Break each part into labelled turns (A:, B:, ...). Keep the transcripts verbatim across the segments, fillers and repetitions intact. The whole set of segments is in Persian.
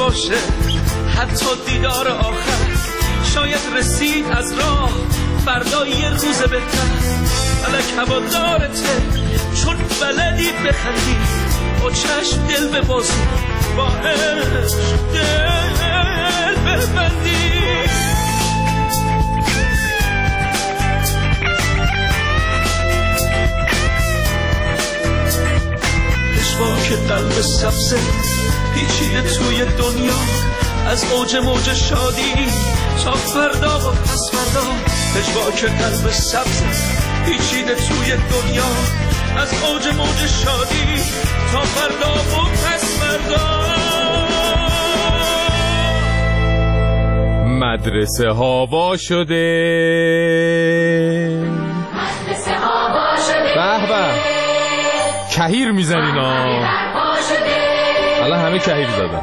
A: باشه حتی دیدار آخر، شاید رسید از راه فردا یه روز بهتر. فلک هوادارته چون بلدی بخندی، با چشم دل ببازی، با عشق دل ببندی. پشواک قلب سبزه پیچیده توی دنیا، از اوج موج شادی تا فردا و پس فردا. پشواک قلب سبزه پیچیده توی دنیا، از اوج موج شادی تا فردا و پس فردا.
B: مدرسه ها وا شده،
C: مدرسه ها وا شده،
B: به به کهیر میزنین ها. الان همه کهیر زدن.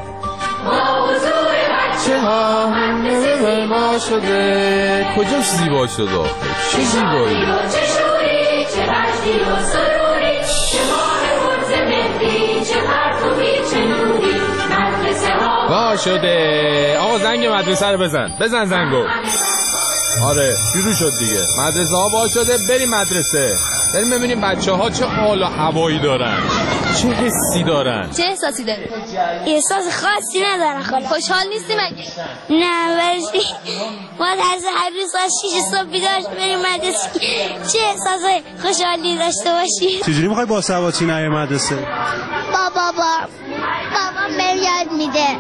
B: چه ها مدرسه ما شده، کجاش زیبا شده آخه؟ چه زیبایی،
C: چه شوری، چه بشتی و سروری، چه ماه برز مهدی، چه پرتوی، چه نوری. مدرسه ها
B: وا شده. آقا زنگ مدرسه رو بزن، بزن زنگو. آره شروع شد دیگه. مدرسه ها وا شده، بریم مدرسه، بریم ببینیم بچه ها چه حال و هوایی دارن، چه حسی دارن.
D: چه احساسی داره؟
E: احساس خاصی ندارم خاله.
D: خوشحال نیستی مگه؟
E: نه ولی ما در هر روز از شیش صبح بیدار بریم مدرسه، چه احساس خوشحالی داشته باشی.
F: چجوری میخوای با سوادی نری مدرسه؟
E: با بابا بابا بهم یاد میده.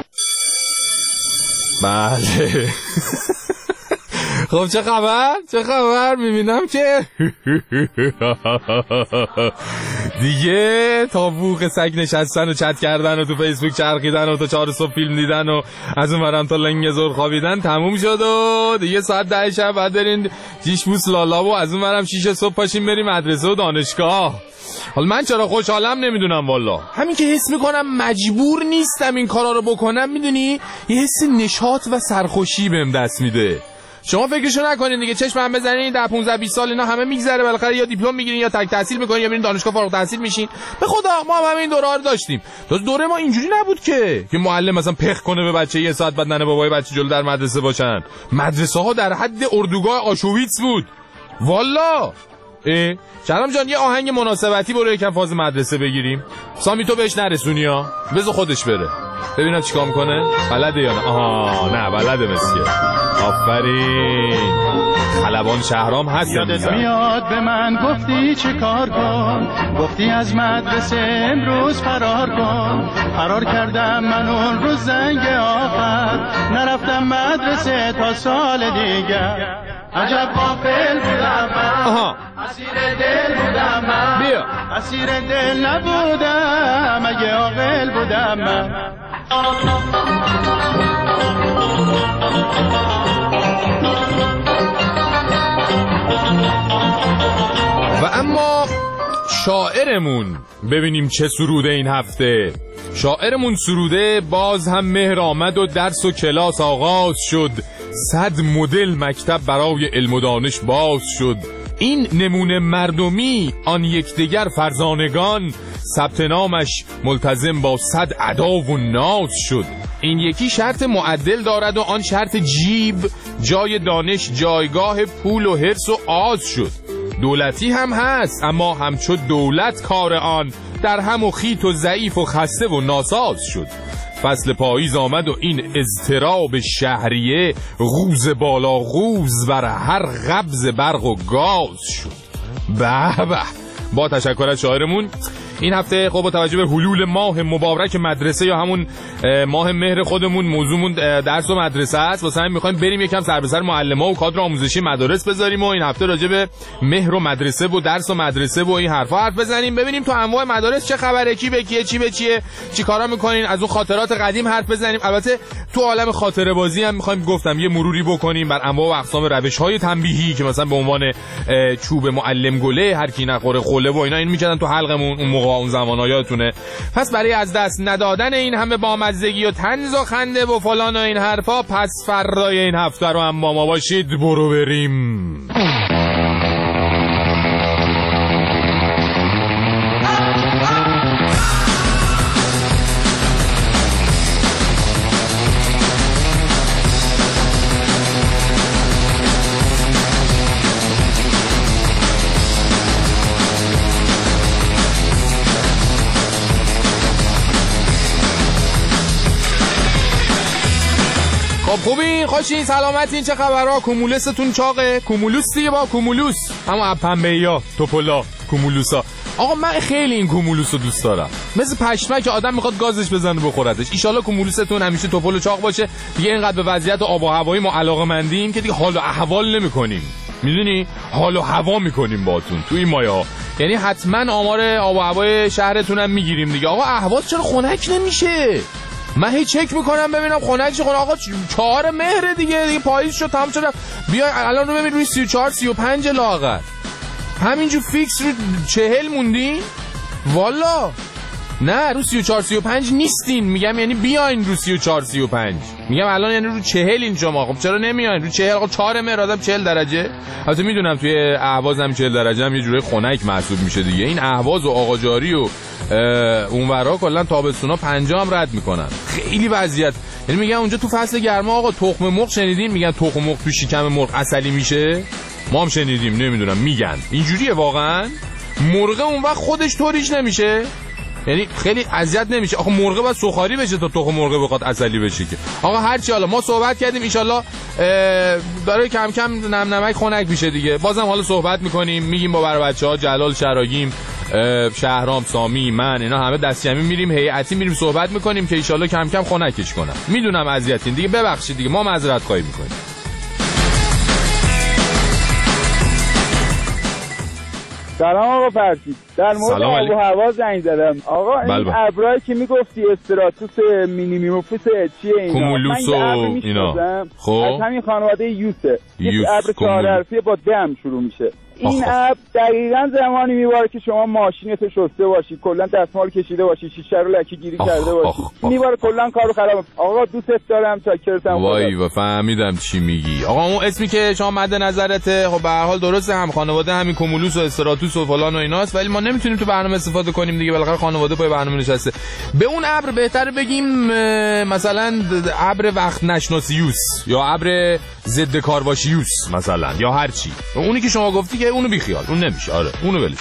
B: بله. خب چه خبر؟ چه خبر؟ میبینم که دیگه تا بوق سگ نشستن و چت کردن و تو فیسبوک چرخیدن و تا چهار صبح فیلم دیدن و از اون ورم تا لنگ زور خوابیدن تموم شد و دیگه ساعت ده شب بعد برین جیش بوس لالا و از اون ورم شیش صبح پاشین بریم مدرسه و دانشگاه. حالا من چرا خوشحالم نمیدونم والا، همین که حس میکنم مجبور نیستم این کارا رو بکنم، میدونی یه حس نشاط و سرخوشی بهم دست میده. شما فکرشو نکنین دیگه، چشم هم بزنین ده پانزده بیست سال اینا همه میگذره، بالاخره یا دیپلم میگیرین یا تک تحصیل میکنین یا برین دانشگاه فارغ التحصیل میشین. به خدا ما هم همین دوره رو داشتیم. دوره ما اینجوری نبود که که معلم مثلا پخ کنه به بچه یه ساعت بعد ننه بابای بچه جلو در مدرسه باشن. مدرسه ها در حد اردوگاه آشویتس بود والا. شرم جان یه آهنگ مناسبتی برو یکم فاز مدرسه بگیریم. سامی تو بهش نرسونی ها، بذار خودش بره ببینم چیکار میکنه. بلده یا نه؟ آها نه بلده مسکه. آفرین. خلبان شهرام هست.
G: یادت میاد به من گفتی چه کار کن، گفتی از مدرسه امروز فرار کن. فرار کردم من اون روز زنگ آخر، نرفتم مدرسه تا سال دیگر. عجب غافل بودم من، اسیر دل بودم من،
B: بیا
G: اسیر دل نبودم اگه عاقل بودم من.
B: و اما شاعرمون ببینیم چه سروده این هفته. شاعرمون سروده باز هم مهر آمد و درس و کلاس آغاز شد، صد مدل مکتب برای علم و دانش باز شد. این نمونه مردمی آن یکدیگر فرزانگان، ثبت نامش ملتزم با صد ادا و ناز شد. این یکی شرط معدل دارد و آن شرط جیب، جای دانش جایگاه پول و حرص و آز شد. دولتی هم هست اما همچو دولت کار آن، در هم و خیت و ضعیف و خسته و ناساز شد. فصل پاییز آمد و این اضطراب شهریه، غوز بالا غوز بر هر قبض برق و گاز شد. به به. با تشکر از شاعرمون. این هفته خب با توجه به حلول ماه مبارک مدرسه یا همون ماه مهر خودمون، موضوعمون درس و مدرسه است. واسه همین می‌خوایم بریم یکم سر به سر معلم‌ها و کادر آموزشی مدارس بذاریم و این هفته راجع به مهر و مدرسه و درس و مدرسه و این حرفا حرف بزنیم، ببینیم تو انواع مدارس چه خبره، کی به کیه، چی به چیه، چیکارا می‌کنین، از اون خاطرات قدیم حرف بزنیم. البته تو عالم خاطره بازی هم می‌خوایم گفتم یه مروری بکنیم بر انواع و اقسام روش‌های تنبیهی که مثلا به عنوان چوب معلم گله، هر کی نخوره خوله و اینا این می‌کردن تو حلقمون اون موقع اون زمانا، یادتونه. پس برای از دست ندادن این همه بامزگی و طنز و خنده و فلان و این حرفا، پس فردای این هفته رو هم با ما باشید. برو بریم. خب خوبین؟ خوشین؟ سلامتین؟ چه خبرها؟ کومولوستون چاقه؟ کومولوس دیگه با کومولوس اما پنبه‌یا توپلا کومولوسا. آقا من خیلی این کومولوس رو دوست دارم، مثل پشمک که آدم میخواد گازش بزنه بخوردش. ایشالله کومولوستون همیشه توپل و چاق باشه دیگه. اینقدر به وضعیت آب و هوایی ما علاقه‌مندیم که دیگه حال و احوال نمی‌کنیم، میدونی، حال و هوا می‌کنیم باهاتون تو این مایه‌ها. یعنی حتما آمار آب و هوای شهرتون هم میگیریم دیگه. آقا اهواز چرا خنک نمیشه؟ من هی چک میکنم ببینم خنک چه خنک. آقا چهار مهر دیگه دیگه پاییز شد تمام شد. بیا الان رو ببین روی سی و چهار سی و پنج لاغر همینجور فیکس رو چهل موندین. والا نه رو سی و چهار سی و پنج نیستین، میگم یعنی بیاین رو سی و چهار سی و پنج. میگم الان یعنی رو چهل این شما. خب چرا نمیاین رو چهل؟ آقا چهار مهر آدم چهل درجه. البته میدونم توی اهواز هم چهل درجه هم یه جوری خنک محسوب میشه دیگه. این اهواز و آقاجاری و اونورا کلا تابستونا پنجاه هم رد میکنن. خیلی وضعیت، یعنی میگم اونجا تو فصل گرما آقا تخم مرغ شنیدین؟ میگن تخم مرغ تو شکم مرغ عسلی میشه. ما هم شنیدیم، نمیدونم میگن اینجوریه واقعا. مرغ اون وقت خودش طوریش نمیشه، یعنی خیلی اذیت نمیشه. آخه مرغ باید سوخاری بشه تا تخم مرغ بخواد عسلی بشه که. آقا هرچی حالا ما صحبت کردیم ان شاءالله داره کم کم نم نمک خنک میشه دیگه. بازم حالا صحبت میکنیم، میگیم با بر بچه‌ها جلال شراگیم شهرام سامی من اینا همه دست جمعی میریم هیئتی میریم صحبت میکنیم که ان شاءالله کم کم خنکش کنن. میدونم اذیتین دیگه، ببخشید دیگه، ما معذرت خواهی میکنیم.
D: سلام آقا فرشید، در مورد آب و هوا زنگ زدم. آقا این ابرایی که میگفتی استراتوس مینیمیوفوس چیه اینا؟
B: کومولوس و اینا.
D: خب از همین خانواده یوسه. یه ابر چهار حرفی با دم شروع میشه. این اب دقیقاً زمانی میباره که شما ماشینتو شسته باشی، کلا دستمال کشیده باشی، شیشه رو لکه گیری کرده باشی، میباره کلا کارو خراب. آقا دوست دارم، چاکرتم.
B: وای و فهمیدم چی میگی. آقا اون اسمی که شما مد نظرته خب به هر حال درسته، هم خانواده همین کومولوس و استراتوس و فلان و ایناست، ولی ما نمیتونیم تو برنامه استفاده کنیم دیگه، بالاخره خانواده پای برنامه نشسته. به اون ابر بهتره بگیم مثلا ابر وقت نشناسیوس یا ابر ضد کارواشیوس مثلا، یا هر چی. اونی که شما گفتی که اونو بیخیال، اون نمیشه. آره اونو ولش.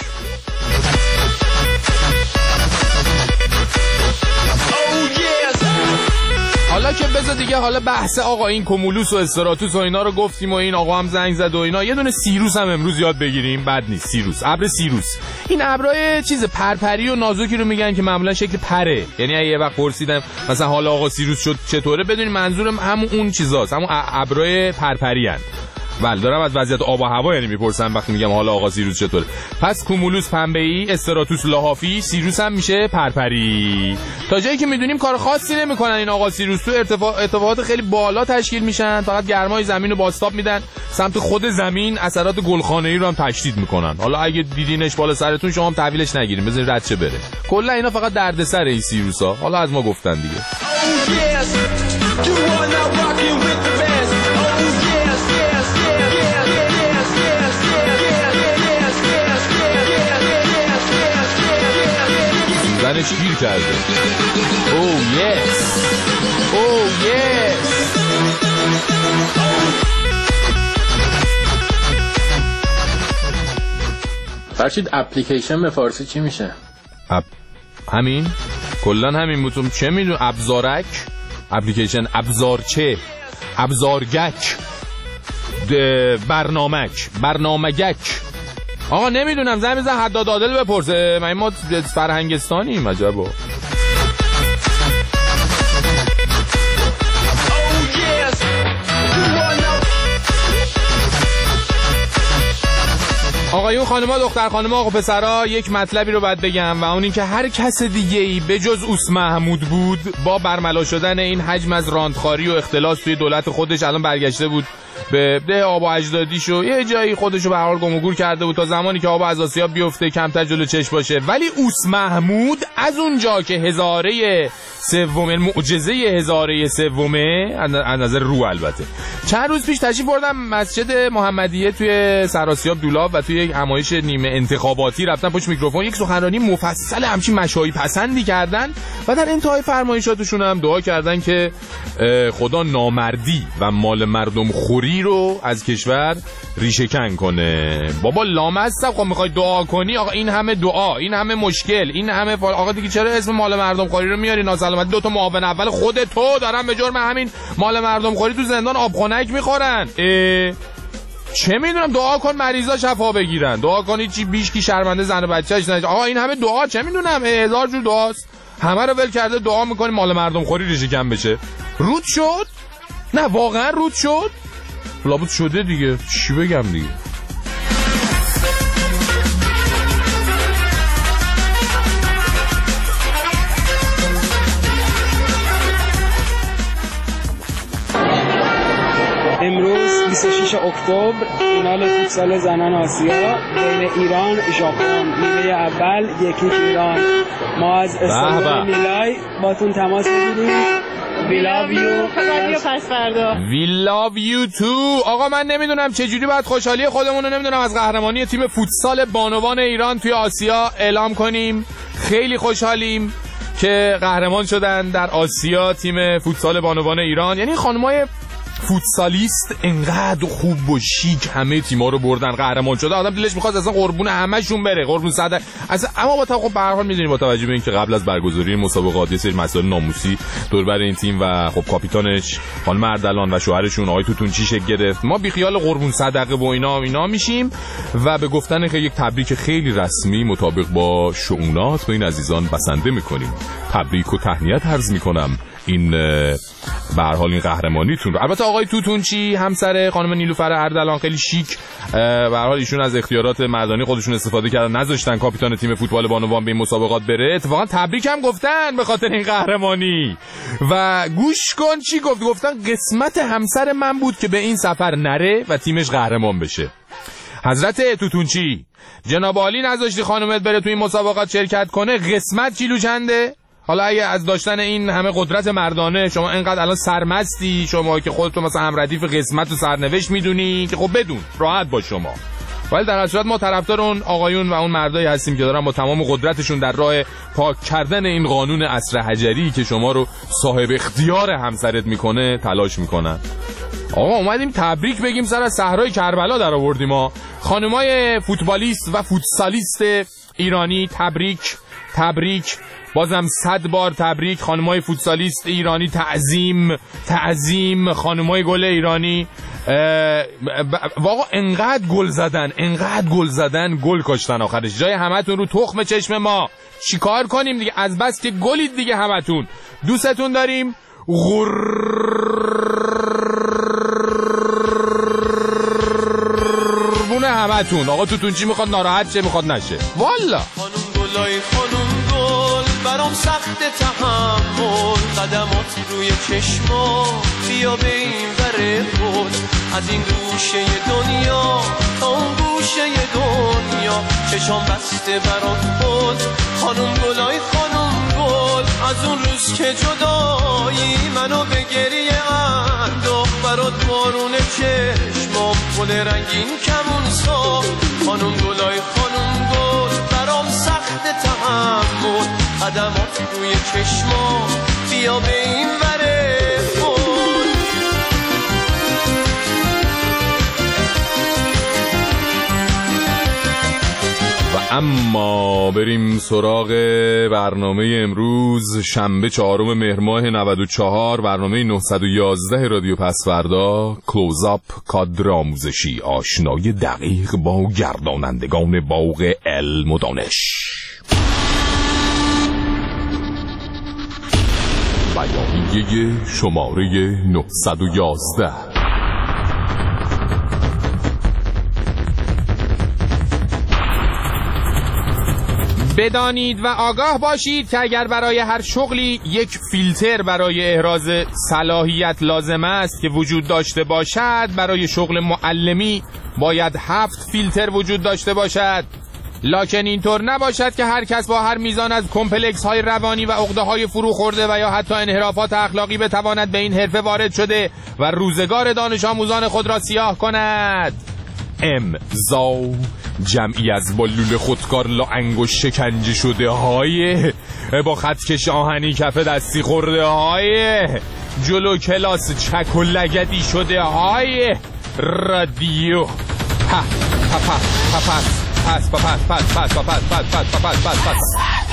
B: حالا که بذار دیگه، حالا بحث آقا این کومولوس و استراتوس و اینا رو گفتیم و این آقا هم زنگ زد و اینا، یه دونه سیروس هم امروز یاد بگیریم، بد نیست. سیروس، ابر سیروس. این ابرای چیز پرپری و نازکی رو میگن که معمولا شکل پره، یعنی یه وقت پرسیدم مثلا حالا آقا سیروس شد چطوره، بدونید منظورم همون اون چیزاست، همون ابرای پرپری ان. بله دارم از وضعیت آب و هوا یعنی میپرسم وقتی میگم حالا آقا سیروس چطوره. پس کومولوس پنبه‌ای، استراتوس لحافی، سیروس هم میشه پرپری. تا جایی که میدونیم کار خاصی نمیکنن این آقا سیروس، تو ارتفاع ارتفاعات خیلی بالا تشکیل میشن، فقط گرمای زمین رو بازتاب میدن سمت خود زمین، اثرات گلخانه‌ای رو هم تشدید میکنن. حالا اگه دیدینش بالا سرتون شما هم تحویلش نگیرین، بذارین رد شه بره. کلا اینا فقط دردسر این سیروسا، حالا از ما گفتن دیگه. زنش گیر کرده. او یس، او یس.
H: فرشید اپلیکیشن به فارسی چی میشه؟
B: اپ همین کلا همین بودم، چه میدونم، ابزارک، اپلیکیشن، ابزارچه، ابزارگک، برنامک، برنامه‌گک. آقا نمیدونم، زنگ بزن حداد عادل بپرسه، من ما فرهنگستانیم. عجبا. آقایون خانم‌ها دختر خانم‌ها آقا پسرا، یک مطلبی رو باید بگم و اون این که هر کس دیگه‌ای به جز اوس محمود بود با برملا شدن این حجم از راندخاری و اختلاس توی دولت خودش الان برگشته بود به ده آب و اجدادیشو، یه جایی خودشو به هر حال گم و گور کرده بود تا زمانی که آب از آسیا بیفته کمتر جلو چشم باشه. ولی اوس محمود از اونجا که هزاره سوم، معجزه هزاره سومه از نظر رو، البته چند روز پیش تشریف بردم مسجد محمدیه توی سراسیاب دولاب و توی یک همایش نیمه انتخاباتی رفتن پشت میکروفون یک سخنرانی مفصل همچین مشاهی پسندی کردن و در انتهای فرمایشاتشون هم دعا کردن که خدا نامردی و مال مردم خوری رو از کشور ریشه کن کنه. بابا لامصب خب میخوای دعا کنی آقا، این همه دعا، این همه مشکل، این همه فال... آقا دیگه چرا اسم مال مردم خوری رو میاری؟ ناسلامتی دو تا معاون اول خود تو دارن به جرم همین مال مردم خوری تو زندان آبخنک میخورن. چه میدونم، دعا کن مریضا شفا بگیرن، دعا کنی چی بیش کی شرمنده زن و بچه‌اش نشه. آقا این همه دعا چه میدونم هزار جور دعاست، همه رو ول کرده دعا میکنی مال مردم خوری ریشه کن بشه. رود شد؟ نه واقعا رود شد؟ لابد شده دیگه، چی بگم دیگه.
I: امروز بیست و شش اکتبر فینال فوتسال زنان آسیا بین ایران ژاپن، نیمه اول یکی ایران. ما از استادیوم نیلای باتون تماس میگیریم. We love you. پس فردا.
B: We love you too. آقا من نمیدونم چجوری باید خوشحالی خودمون رو نمیدونم از قهرمانی تیم فوتسال بانوان ایران توی آسیا اعلام کنیم. خیلی خوشحالیم که قهرمان شدن در آسیا تیم فوتسال بانوان ایران. یعنی خانمای فوتسالیست انقدر خوب و شیک همه تیم‌ها رو بردن، قهرمان شده. آدم دلش می‌خواد اصلا قربون همه‌شون بره، قربون صدر. اصلا اما با خب به هر حال می‌دونید با توجه به اینکه قبل از برگزاری مسابقات یه سری مسائل ناموسی دور بر این تیم و خب کاپیتانش خانم اردلان و شوهرشون آقای توتونچی شکل گرفت، ما بی خیال قربون صدقه و اینا اینا میشیم و به گفتن که یک تبریک خیلی رسمی مطابق با شؤونات به این عزیزان بسنده می‌کنیم. تبریک و تهنیت عرض می‌کنم این به هر حال این قهرمانیتون رو. البته آقای توتونچی همسر خانم نیلوفر اردلان خیلی شیک به هر حال ایشون از اختیارات مردانی خودشون استفاده کردن، نذاشتن کاپیتان تیم فوتبال بانوان به این مسابقات بره. اتفاقا تبریک هم گفتن به خاطر این قهرمانی. و گوش کن چی گفت، گفتن قسمت همسر من بود که به این سفر نره و تیمش قهرمان بشه. حضرت توتونچی جناب عالی نذاشتی خانومت بره تو این مسابقات شرکت کنه، قسمت کیلو چنده؟ حالا اگه از داشتن این همه قدرت مردانه شما اینقدر الان سرمستی، شما که خودتون مثلا هم ردیف قسمت و سرنوشت میدونی که خب بدون راحت با شما. ولی در اصل ما طرفدار اون آقایون و اون مردایی هستیم که دارن با تمام قدرتشون در راه پاک کردن این قانون عصر حجری که شما رو صاحب اختیار همسرت میکنه تلاش میکنن. آقا اومدیم تبریک بگیم، سر از صحرای کربلا در آوردیم. ما خانمای فوتبالیست و فوتسالیست ایرانی تبریک، تبریک، بازم صد بار تبریک. خانمای فوتسالیست ایرانی تعظیم، تعظیم. خانمای گل ایرانی واقعا انقدر گل زدن، انقدر گل زدن، گل کاشتن آخرش. جای همتون رو تخم چشم ما. چیکار کنیم دیگه؟ از بس که گلید دیگه همتون. دوستتون داریم. قربونه همتون. آقا توتونچی میخواد ناراحت شه، میخواد نشه. والا
A: خانم گلای خانم گل برام سخت تحمل، قدمات روی چشما بیا به این وره خود، از این گوشه دنیا تا اون گوشه دنیا چشام بسته برات خود. خانم گلای خانم گل از اون روز که جدایی منو به گریه انداخت، برات بارون چشمام گل رنگین کمون ساخت. خانم گلای خانم گل برام سخت تحمل، قدمات روی چشما بیا به این وره خود.
B: و اما بریم سراغ برنامه امروز شنبه چهارم مهر ماه نود و چهار، برنامه نهصد و یازده رادیو پسوردا. کلوزآپ، کادر آموزشی، آشنایی دقیق با گردانندگان باغ علم و دانش. بیانیه شماره نهصد و یازده. بدانید و آگاه باشید که اگر برای هر شغلی یک فیلتر برای احراز صلاحیت لازم است که وجود داشته باشد، برای شغل معلمی باید هفت فیلتر وجود داشته باشد. لکن اینطور نباشد که هر کس با هر میزان از کمپلکس های روانی و عقده های فرو خورده و یا حتی انحرافات اخلاقی بتواند به این حرفه وارد شده و روزگار دانش آموزان خود را سیاه کند. امضا جمعی از با لوله خودکار لا انگشت شکنجه شده های با خطکش آهنی کف دستی خورده های جلو کلاس چک و لگدی شده های رادیو ها ها ها پس پس پس پس پس پس پس پس پس پس پس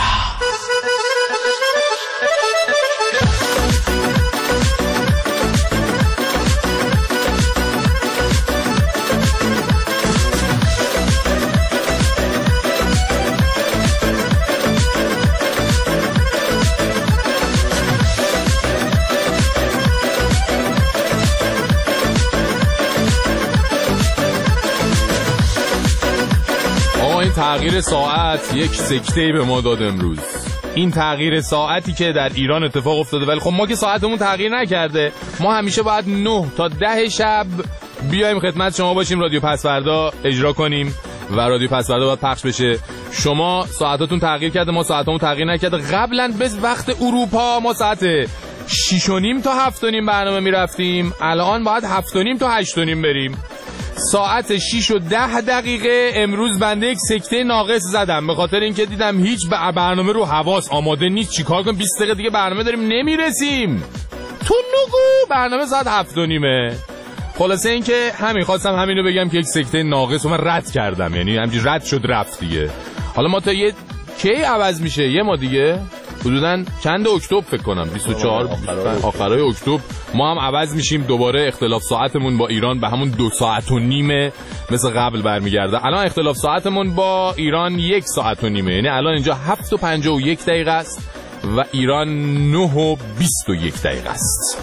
B: تغییر ساعت یک سکته به ما داد امروز. این تغییر ساعتی که در ایران اتفاق افتاده، ولی خب ما که ساعتمون تغییر نکرده. ما همیشه باید نه تا ده شب بیایم خدمت شما باشیم، رادیو پسوردا اجرا کنیم و رادیو پسوردا باید پخش بشه. شما ساعتاتون تغییر کرده، ما ساعتمون تغییر نکرده. قبلا به وقت اروپا ما ساعت شیش و نیم تا هفت و نیم برنامه میرفتیم، الان باید هفت و نیم تا هشت و نیم بریم. ساعت شیش و ده دقیقه امروز بنده یک سکته ناقص زدم به خاطر اینکه دیدم هیچ برنامه رو حواس آماده نیست. چیکار کنم؟ بیست دقیقه دیگه برنامه داریم نمیرسیم. تو نگو برنامه ساعت هفت و نیمه. خلاصه اینکه همین خواستم همینو بگم که یک سکته ناقص رو من رد کردم، یعنی همینجوری رد شد رفت دیگه. حالا ما تا یه کی عوض میشه؟ یه ما دیگه حدوداً چند اکتبر فکر کنم بیست و چهار آخرای اکتبر ما هم عوض میشیم دوباره. اختلاف ساعتمون با ایران به همون دو ساعت و نیمه مثل قبل برمیگرده. الان اختلاف ساعتمون با ایران یک ساعت و نیمه، یعنی الان اینجا هفت و پنجاه و یک دقیقه است و ایران نه و بیست و یک دقیقه است.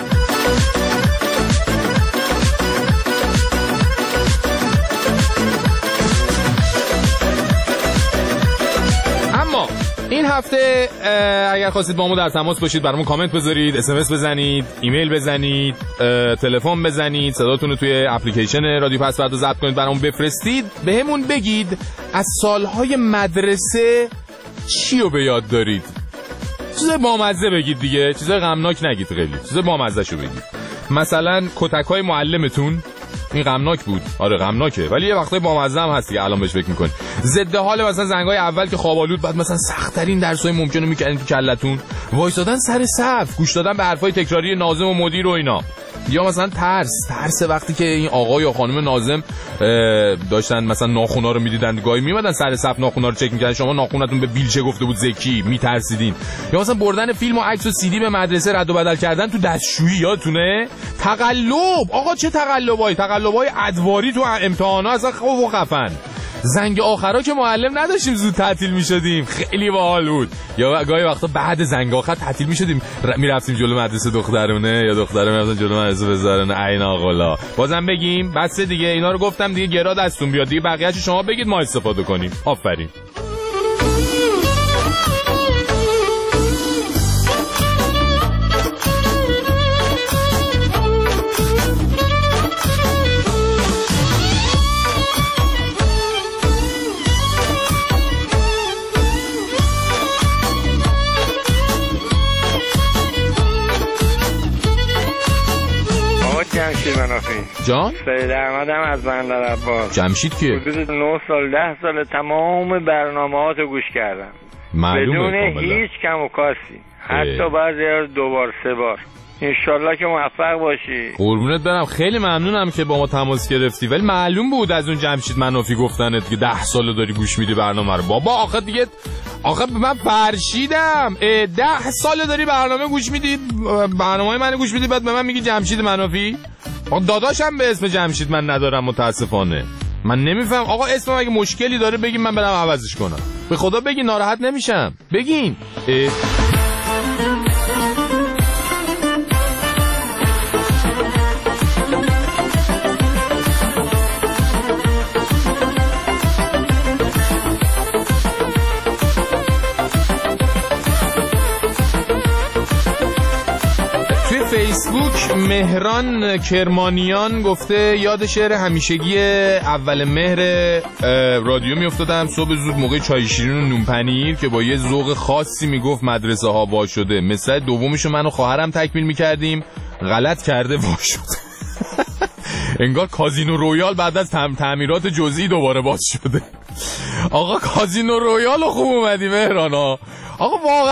B: این هفته اگر خواستید با ما در تماس باشید، برامون کامنت بذارید، اس ام اس بزنید، ایمیل بزنید، تلفن بزنید، صداتون رو توی اپلیکیشن رادیو پسوردا ضبط کنید، برامون بفرستید، بهمون بگید از سالهای مدرسه چی رو به یاد دارید. چیزای بامزه بگید دیگه، چیزای غمناک نگید، خیلی چیزای بامزه شو بگید. مثلا کتکای معلمتون، این غمناک بود، آره غمناکه، ولی یه وقتای بامزه هم هست که الان بهش فکر می‌کنی. ضد حال مثلا زنگای اول که خوابالود، بعد مثلا سخت‌ترین درسای ممکنه می‌کنین تو کلتون، وایسادن سر صف، گوش دادن به حرفای تکراری ناظم و مدیر و اینا. یا مثلا ترس ترس وقتی که این آقا یا خانم ناظم داشتن مثلا ناخونا رو میدیدن، گاهی میمدن سر صف ناخونا رو چک می‌کردن، شما ناخونتون به بیلچه گفته بود زکی، میترسیدین. یا مثلا بردن فیلم و عکس و سی دی به مدرسه رد و بدل کردن تو دستشویی، یادتونه؟ تقلب، آقا چه تقلبایی، تقلبای ادواری تو امتحانا اصلا خوب و خفن. زنگ آخرا که معلم نداشتیم زود تعطیل میشدیم، خیلی باحال بود. یا گاهی وقتا بعد زنگ آخر تعطیل میشدیم میرفتیم جلو مدرسه دخترونه یا دختره میرفتن جلو مدرسه پسرونه. عین آقلا. بازم بگیم بس دیگه، اینا رو گفتم دیگه، گرا دستون بیاد دیگه، بقیه‌اش شما بگید ما استفاده کنیم. آفرین.
J: جمشید منافی
B: جان؟
J: سید احمد هم از بندر عباس.
B: جمشید که؟
J: حدود نه سال ده سال تمام برنامه‌هاتو گوش کردم بدون هیچ کم و کاسی، حتی بعضی ها دو بار سه بار. انشالله که موفق باشی.
B: قربونت برم، خیلی ممنونم که با ما تماس گرفتی، ولی معلوم بود از اون جمشید منافی گفتنت که ده سال داری گوش میدی برنامه رو. بابا آخه دیگه آخه من فرشیدم، ده سال داری برنامه گوش میدی، برنامه من گوش میدی، بعد به من میگی جمشید منافی؟ داداشم به اسم جمشید من ندارم متاسفانه. من نمیفهم آقا، اسمم اگه مشکلی داره بگین من برم عوضش کنم. به خدا بگین، ناراحت نمیشم، بگین. فیسبوک مهران کرمانیان گفته یاد شعر همیشگی اول مهر رادیو میافتادم صبح زود موقع چای شیرین و نون پنیر که با یه ذوق خاصی میگفت مدرسه ها وا شده. مثلا دومشو من و خواهرم تکمیل میکردیم، غلط کرده وا شده. انگار کازینو رویال بعد از تم تعمیرات جزئی دوباره باز شده. آقا کازینو رویال خوب اومدی مهرانا. آقا واقعا